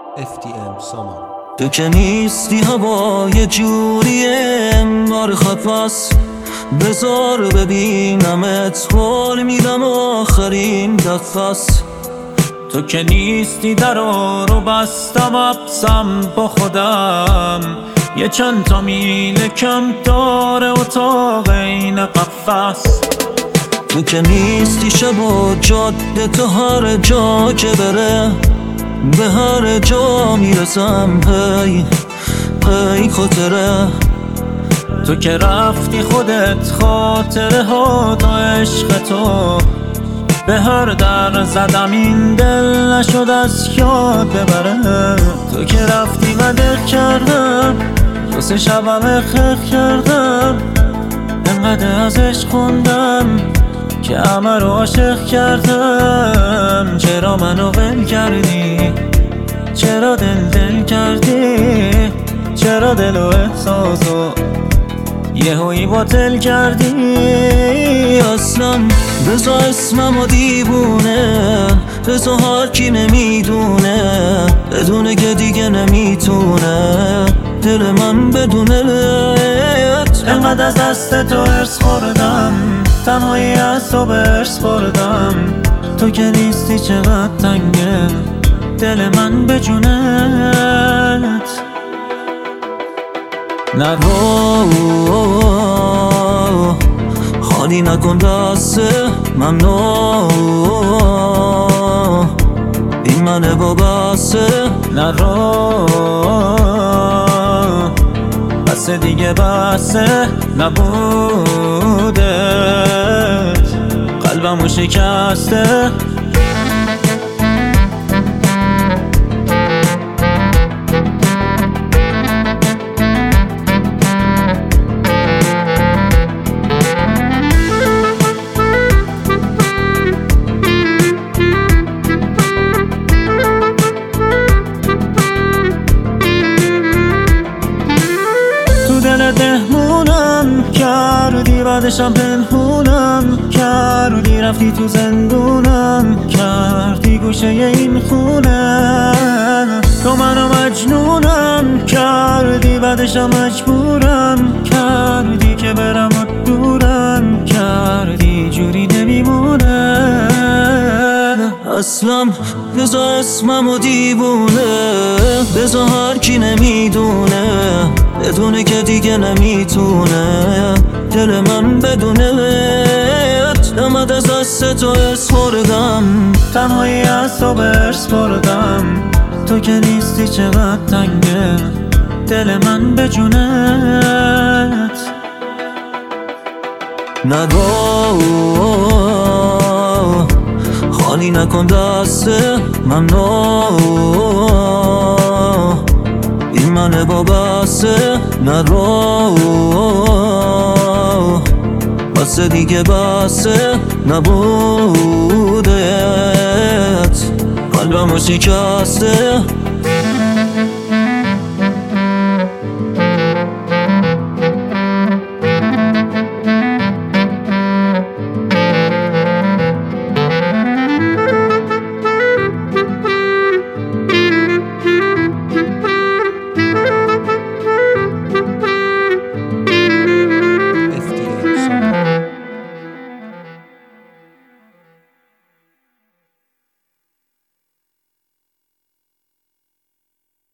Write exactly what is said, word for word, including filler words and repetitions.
اف تی ام سامان. تو که نیستی هوا یه جوری انگار خفاست، بذار ببینمت قول میدم آخرین دفعست. تو که نیستی درا رو بستم ابسم با خودم، یه چند تا میل کم داره اتاق این قفس. تو که نیستی شب و جاده، تو هر جا که بره به هر جا میرسم پی پی خاطره. تو که رفتی خودت خاطره ها تا عشق تو، به هر در زدم این دل نشد از یاد ببره. تو که رفتی و دق کردم دو سه شبم خخ کردم، انقدر ازش خوندم که همه رو عاشق کردم. چرا منو ول کردی؟ چرا دل دل کردی؟ چرا دل و احساسو یهویی باطل کردی؟ اصلا بزا اسمم و دیوونه، بزا هر کی نمیدونه، بدونه که دیگه نمیتونه دل من بدونه. انقدر از دست تو ارس خوردم، تنهایی از تو برس بردم. تو که نیستی چقدر تنگه دل من به جونت. نرو خالی نکن دست ممنون، این منه با بسه. نرو بسه دیگه بسه نبودت، قلبمو شکسته. دل دهمونم کردی، بعدشم پنهونم کردی، رفتی تو زندونم کردی گوشه این خونه. تو منو مجنونم کردی، بعدشم مجبورم کردی که برم و دورم کردی، جوری نمیمونه. اصلا بزا اسمم و دیوونه، بزا هر کی نمیدونه، بدونه که دیگه نمیتونه دل من بدونه. نمد از دست تو ارس خوردم، تنهایی از تو برس بردم. تو که نیستی چقدر تنگه دل من به جونت. نرو خالی نکن دست ممنون، این منه با بسه. نرو بسه دیگه بسه نبودت، قلبمو شکسته.